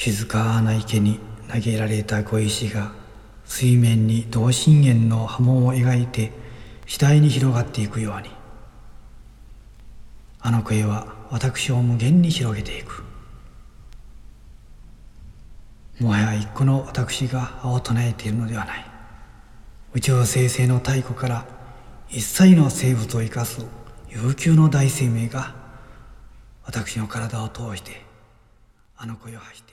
静かな池に投げられた小石が水面に同心円の波紋を描いて次第に広がっていくように、あの声は私を無限に広げていく。もはや一個の私が青を唱えているのではない。宇宙生成の太古から一切の生物を生かす悠久の大生命が私の体を通してあの声を発して